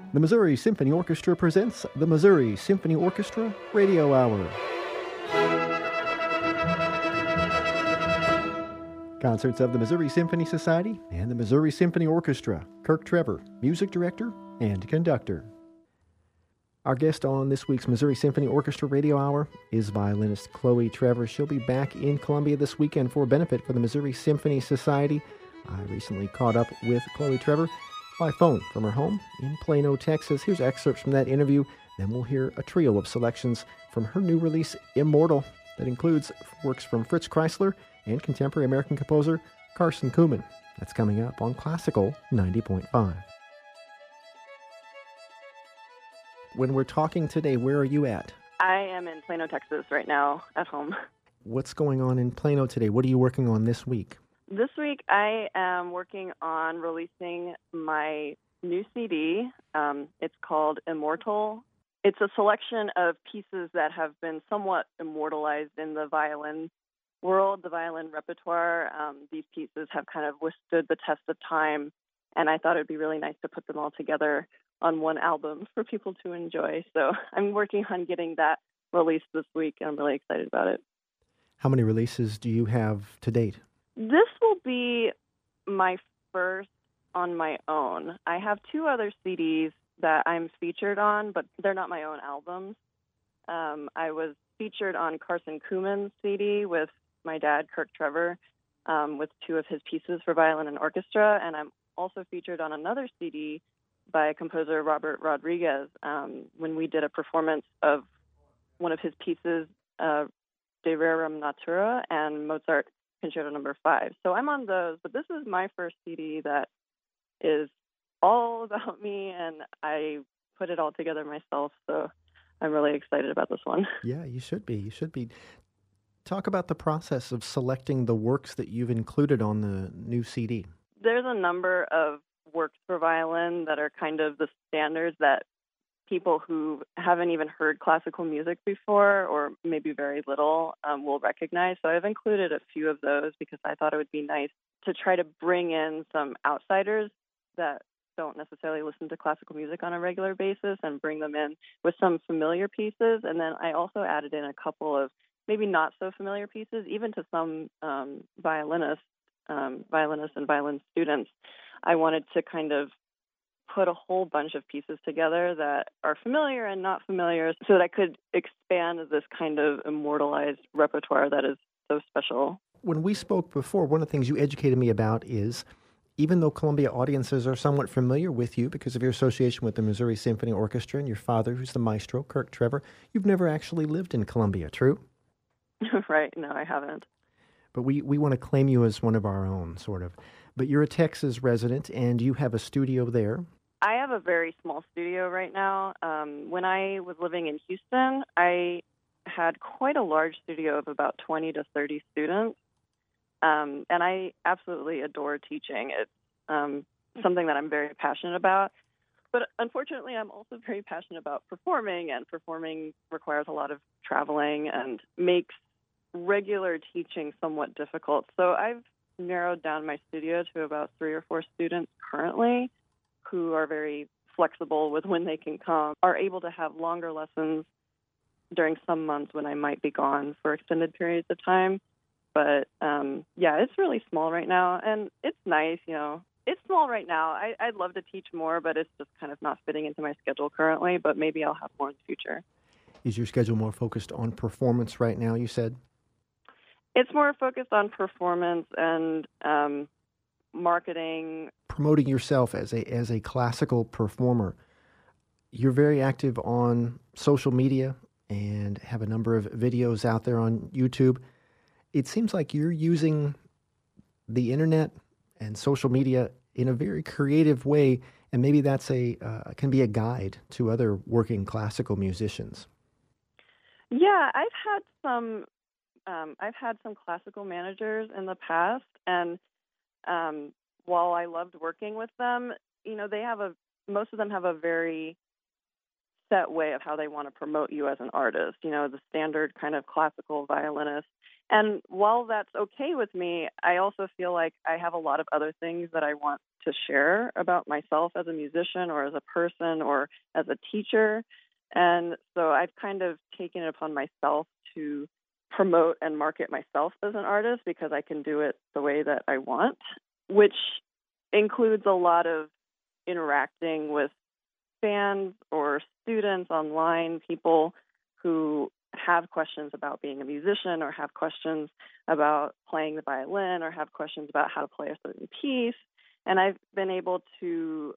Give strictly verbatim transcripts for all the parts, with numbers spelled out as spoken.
The Missouri Symphony Orchestra presents the Missouri Symphony Orchestra Radio Hour. Concerts of the Missouri Symphony Society and the Missouri Symphony Orchestra. Kirk Trevor, music director and conductor. Our guest on this week's Missouri Symphony Orchestra Radio Hour is violinist Chloe Trevor. She'll be back in Columbia this weekend for a benefit for the Missouri Symphony Society. I recently caught up with Chloe Trevor by phone from her home in Plano, Texas. Here's excerpts from that interview. Then we'll hear a trio of selections from her new release, Immortal, that includes works from Fritz Kreisler and contemporary American composer Carson Kuhlman. That's coming up on Classical ninety point five. When we're talking today, where are you at? I am in Plano, Texas right now at home. What's going on in Plano today? What are you working on this week? This week I am working on releasing my new C D. Um, it's called Immortal. It's a selection of pieces that have been somewhat immortalized in the violin world, the violin repertoire. Um, these pieces have kind of withstood the test of time, and I thought it would be really nice to put them all together on one album for people to enjoy. So I'm working on getting that released this week, and I'm really excited about it. How many releases do you have to date? This will be my first on my own. I have two other C Ds that I'm featured on, but they're not my own albums. Um, I was featured on Carson Kuhlman's C D with my dad, Kirk Trevor, um, with two of his pieces for violin and orchestra, and I'm also featured on another C D by composer Robert Rodriguez um, when we did a performance of one of his pieces, uh, De Rerum Natura and Mozart Concerto Number Five. So I'm on those, but this is my first C D that is all about me, and I put it all together myself, so I'm really excited about this one. Yeah, you should be. You should be. Talk about the process of selecting the works that you've included on the new C D. There's a number of works for violin that are kind of the standards that people who haven't even heard classical music before, or maybe very little, um, will recognize. So I've included a few of those because I thought it would be nice to try to bring in some outsiders that don't necessarily listen to classical music on a regular basis and bring them in with some familiar pieces. And then I also added in a couple of maybe not so familiar pieces, even to some um, violinists, um, violinists and violin students. I wanted to kind of put a whole bunch of pieces together that are familiar and not familiar so that I could expand this kind of immortalized repertoire that is so special. When we spoke before, one of the things you educated me about is even though Columbia audiences are somewhat familiar with you because of your association with the Missouri Symphony Orchestra and your father, who's the maestro, Kirk Trevor, you've never actually lived in Columbia, true? Right. No, I haven't. But we, we want to claim you as one of our own, sort of. But you're a Texas resident, and you have a studio there. I have a very small studio right now. Um, when I was living in Houston, I had quite a large studio of about twenty to thirty students. Um, and I absolutely adore teaching. It's um, something that I'm very passionate about. But unfortunately, I'm also very passionate about performing, and performing requires a lot of traveling and makes regular teaching somewhat difficult. So I've narrowed down my studio to about three or four students currently who are very flexible with when they can come, are able to have longer lessons during some months when I might be gone for extended periods of time. But, um, yeah, it's really small right now, and it's nice, you know. It's small right now. I, I'd love to teach more, but it's just kind of not fitting into my schedule currently, but maybe I'll have more in the future. Is your schedule more focused on performance right now, you said? It's more focused on performance and um, marketing. Promoting yourself as a as a classical performer. You're very active on social media and have a number of videos out there on YouTube. It seems like you're using the internet and social media in a very creative way, and maybe that's a uh, can be a guide to other working classical musicians. Yeah, I've had some um, I've had some classical managers in the past, and um, while I loved working with them, you know, they have a most of them have a very set way of how they want to promote you as an artist. You know, the standard kind of classical violinist And while that's okay with me, I also feel like I have a lot of other things that I want to share about myself as a musician or as a person or as a teacher. And so I've kind of taken it upon myself to promote and market myself as an artist because I can do it the way that I want, which includes a lot of interacting with fans or students online, people who have questions about being a musician or have questions about playing the violin or have questions about how to play a certain piece. And I've been able to,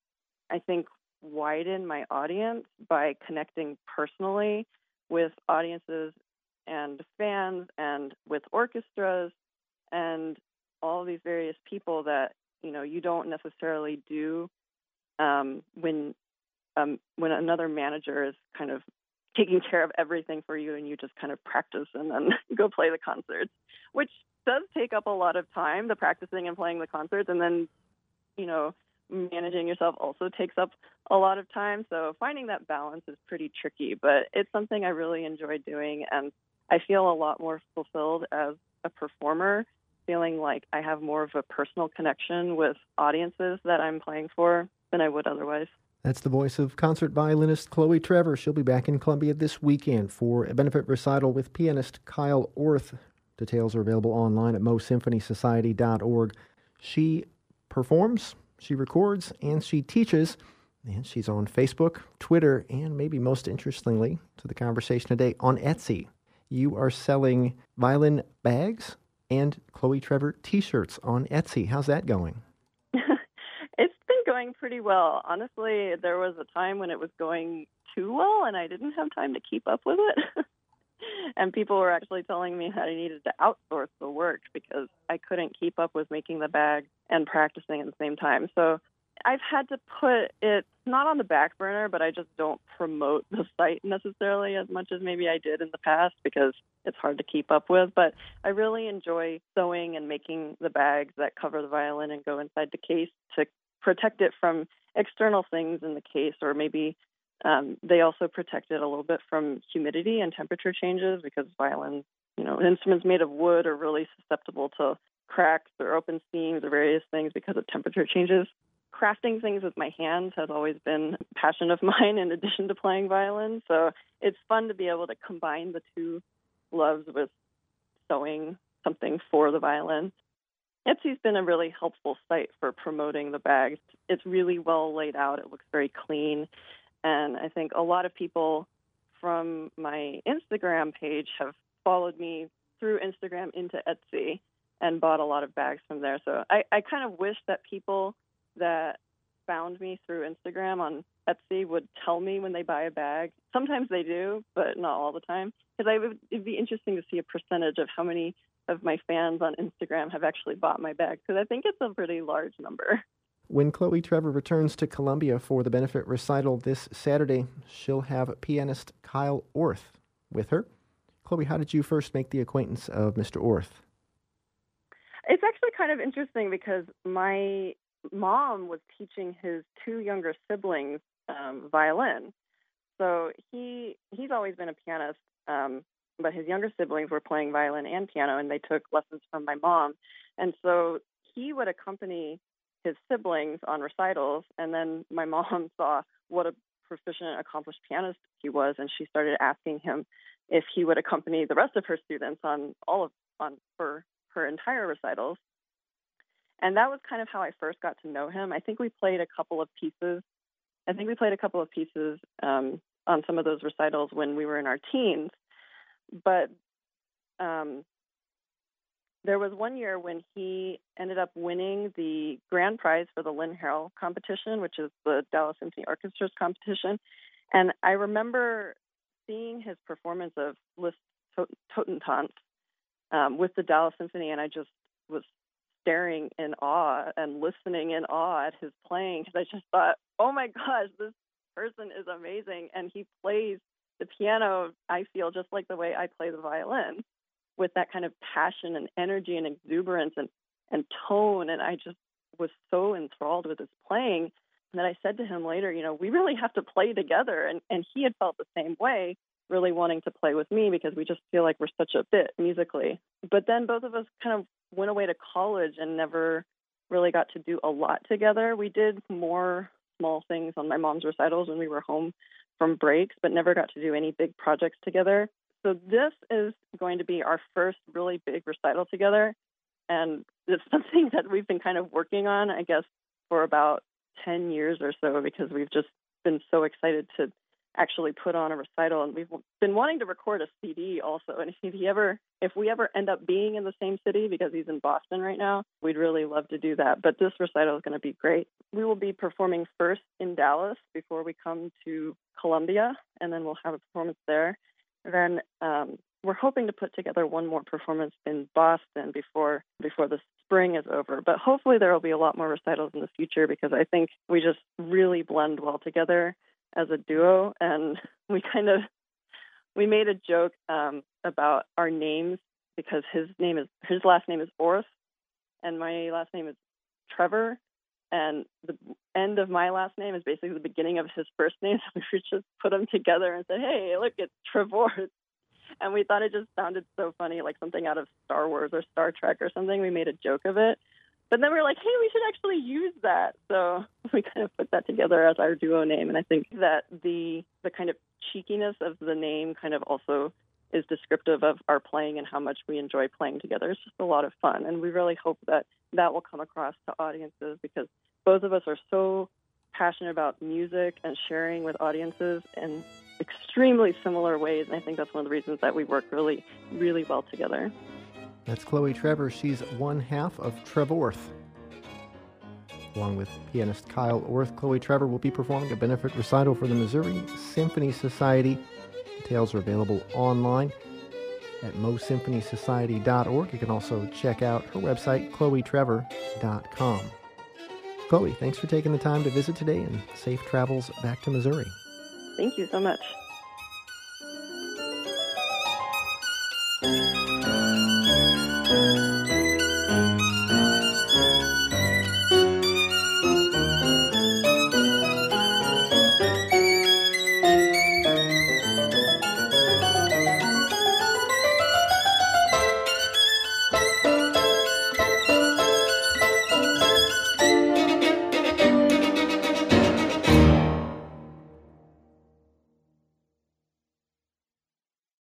I think, widen my audience by connecting personally with audiences and fans and with orchestras and all these various people that, you know, you don't necessarily do um, when um, when another manager is kind of taking care of everything for you and you just kind of practice and then go play the concerts, which does take up a lot of time, the practicing and playing the concerts. And then, you know, managing yourself also takes up a lot of time. So finding that balance is pretty tricky, but it's something I really enjoy doing. And I feel a lot more fulfilled as a performer, feeling like I have more of a personal connection with audiences that I'm playing for than I would otherwise. That's the voice of concert violinist Chloe Trevor. She'll be back in Columbia this weekend for a benefit recital with pianist Kyle Orth. Details are available online at mo symphony society dot org. She performs, she records, and she teaches. And she's on Facebook, Twitter, and maybe most interestingly to the conversation today, on Etsy. You are selling violin bags and Chloe Trevor t-shirts on Etsy. How's that going? It's been going pretty well. Honestly, there was a time when it was going too well, and I didn't have time to keep up with it. And people were actually telling me that I needed to outsource the work because I couldn't keep up with making the bag and practicing at the same time. So I've had to put it not on the back burner, but I just don't promote the site necessarily as much as maybe I did in the past because it's hard to keep up with. But I really enjoy sewing and making the bags that cover the violin and go inside the case to protect it from external things in the case, or maybe um, they also protect it a little bit from humidity and temperature changes because violins, you know, instruments made of wood are really susceptible to cracks or open seams or various things because of temperature changes. Crafting things with my hands has always been a passion of mine in addition to playing violin. So it's fun to be able to combine the two loves with sewing something for the violin. Etsy's been a really helpful site for promoting the bags. It's really well laid out. It looks very clean. And I think a lot of people from my Instagram page have followed me through Instagram into Etsy and bought a lot of bags from there. So I, I kind of wish that people that found me through Instagram on Etsy would tell me when they buy a bag. Sometimes they do, but not all the time. Because I would, it'd be interesting to see a percentage of how many of my fans on Instagram have actually bought my bag, because I think it's a pretty large number. When Chloe Trevor returns to Columbia for the benefit recital this Saturday, she'll have pianist Kyle Orth with her. Chloe, how did you first make the acquaintance of Mister Orth? It's actually kind of interesting because my mom was teaching his two younger siblings um, violin. So he he's always been a pianist, um, but his younger siblings were playing violin and piano, and they took lessons from my mom. And so he would accompany his siblings on recitals, and then my mom saw what a proficient, accomplished pianist he was, and she started asking him if he would accompany the rest of her students on all of on her her entire recitals. And that was kind of how I first got to know him. I think we played a couple of pieces. I think we played a couple of pieces um, on some of those recitals when we were in our teens. But um, there was one year when he ended up winning the grand prize for the Lynn Harrell competition, which is the Dallas Symphony Orchestra's competition. And I remember seeing his performance of Liszt Totentanz um, with the Dallas Symphony, and I just was staring in awe and listening in awe at his playing, because I just thought, oh my gosh, this person is amazing. And he plays the piano, I feel, just like the way I play the violin, with that kind of passion and energy and exuberance and, and tone. And I just was so enthralled with his playing that I said to him later, you know, we really have to play together. And, and he had felt the same way. really wanting to play with me because we just feel like we're such a fit musically. But then both of us kind of went away to college and never really got to do a lot together. We did more small things on my mom's recitals when we were home from breaks, but never got to do any big projects together. So this is going to be our first really big recital together. And it's something that we've been kind of working on, I guess, for about ten years or so, because we've just been so excited to actually put on a recital. And we've been wanting to record a C D also. And if he ever, if we ever end up being in the same city, because he's in Boston right now, we'd really love to do that. But this recital is going to be great. We will be performing first in Dallas before we come to Columbia, and then we'll have a performance there. And then um, we're hoping to put together one more performance in Boston before before the spring is over. But hopefully there will be a lot more recitals in the future, because I think we just really blend well together as a duo. And we kind of, we made a joke um, about our names, because his name is, his last name is Orth, and my last name is Trevor. And the end of my last name is basically the beginning of his first name. So we just put them together and said, hey, look, it's Trevorth. And we thought it just sounded so funny, like something out of Star Wars or Star Trek or something. We made a joke of it. But then we were like, hey, we should actually use that. So we kind of put that together as our duo name. And I think that the the kind of cheekiness of the name kind of also is descriptive of our playing and how much we enjoy playing together. It's just a lot of fun. And we really hope that that will come across to audiences, because both of us are so passionate about music and sharing with audiences in extremely similar ways. And I think that's one of the reasons that we work really, really well together. That's Chloe Trevor. She's one half of Trevorth. Along with pianist Kyle Orth, Chloe Trevor will be performing a benefit recital for the Missouri Symphony Society. Details are available online at mo symphony society dot org. You can also check out her website, chloe trevor dot com. Chloe, thanks for taking the time to visit today, and safe travels back to Missouri. Thank you so much.